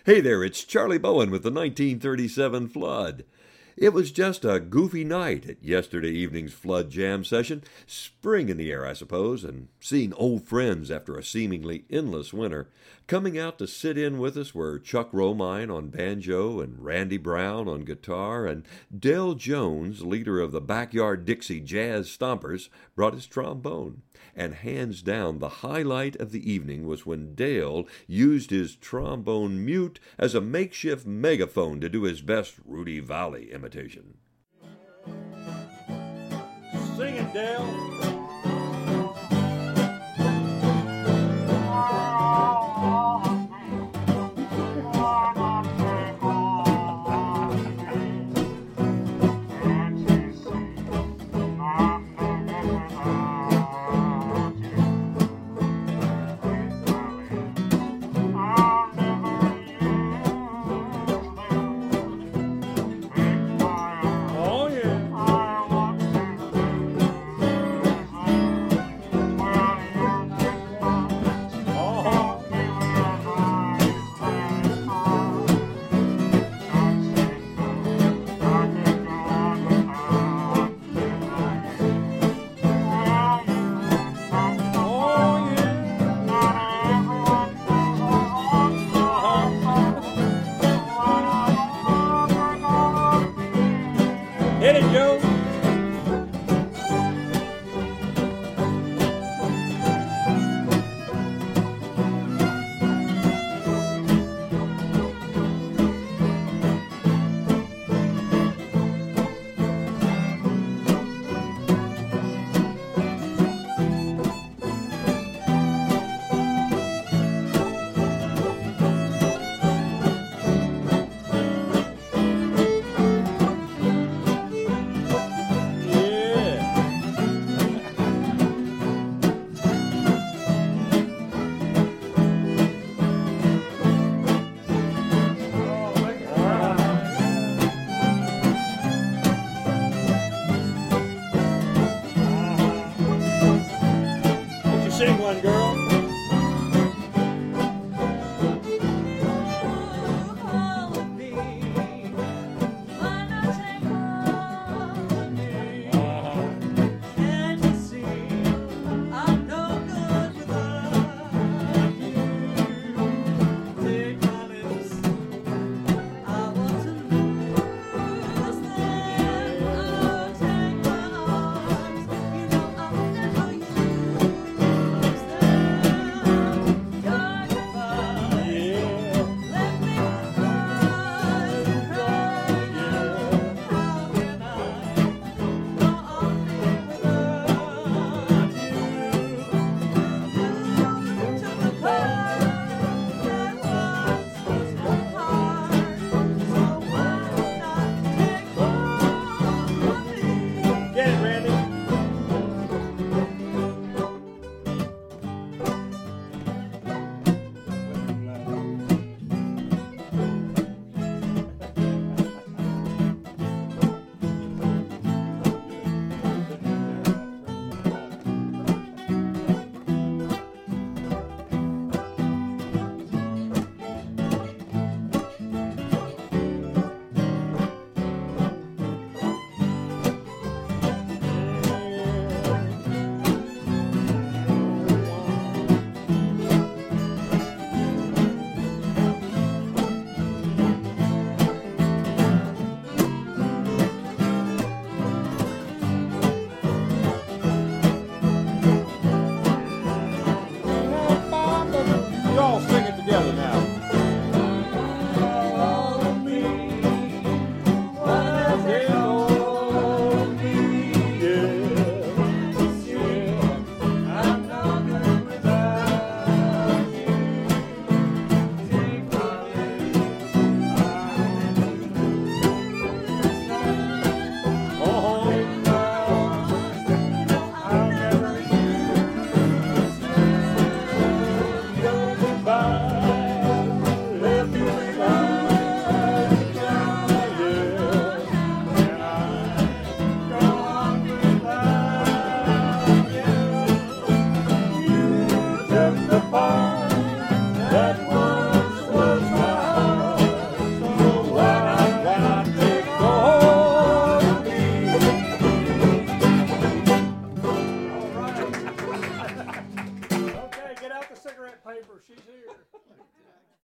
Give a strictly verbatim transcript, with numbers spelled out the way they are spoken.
Hey there, it's Charlie Bowen with the nineteen thirty-seven Flood. It was just a goofy night at yesterday evening's Flood Jam session. Spring in the air, I suppose, and seeing old friends after a seemingly endless winter. Coming out to sit in with us were Chuck Romine on banjo and Randy Brown on guitar, and Dale Jones, leader of the Backyard Dixie Jazz Stompers, brought his trombone. And hands down, the highlight of the evening was when Dale used his trombone mute as a makeshift megaphone to do his best Rudy Valley imitation. Sing it, Dale. scrap paper. She's here.